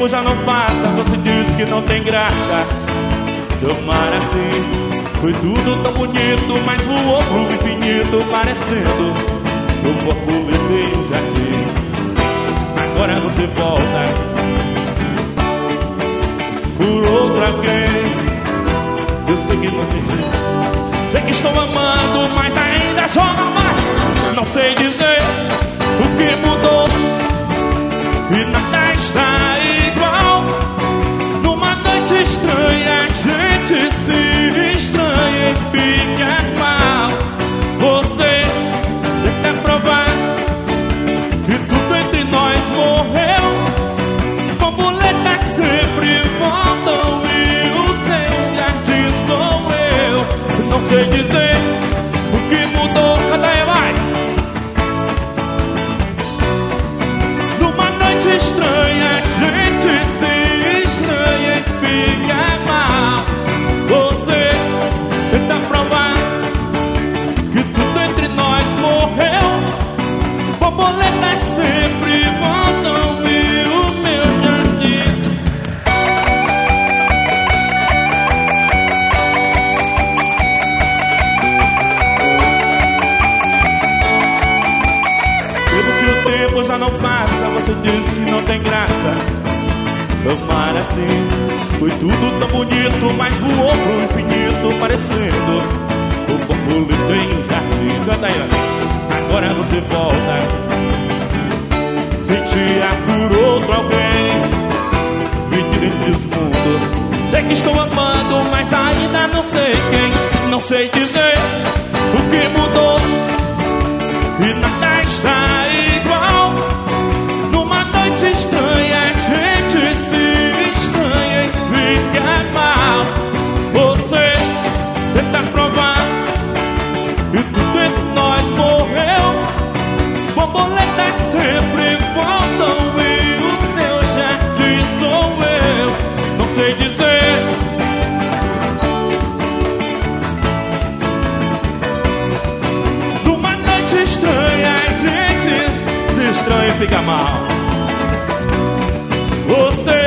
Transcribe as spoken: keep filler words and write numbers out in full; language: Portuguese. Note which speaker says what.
Speaker 1: tempo já não passa, você diz que não tem graça. Tomara assim, foi tudo tão bonito, mas voou pro infinito, parecendo um borboleta em um jardim. Agora você volta por outra alguém. Eu sei que não tem jeito, sei que estou amando, mas ainda joga mais. Não sei dizer o que mudou e nada está igual. Numa noite estranha a gente se estranha e fica mal. Você tenta provar que tudo entre nós morreu. Borboletas sempre voltam e o seu jardim sou eu. Não sei dizer o que mudou, cada aí vai. Numa noite estranha a gente se estranha e fica mal. Você tenta provar que tudo entre nós morreu. Borboletas sempre voltam e o meu jardim. Mesmo que o tempo já não passa, você diz que não tem graça. Tomara assim, foi tudo tão bonito, mas voou pro infinito, parecendo um borboleta em um jardim. Canta aí, ó. Agora você volta, sentia por outro alguém, vindo entre os mundos. Sei que estou amando, mas ainda não sei quem. Não sei dizer o que mudou e nada está igual. Numa noite estranha a gente se estranha e fica mal. Você tenta provar e tudo entre nós morreu. Borboletas sempre voltam e o seu jardim sou eu. Não sei dizer numa noite estranha a gente se estranha e fica mal. Você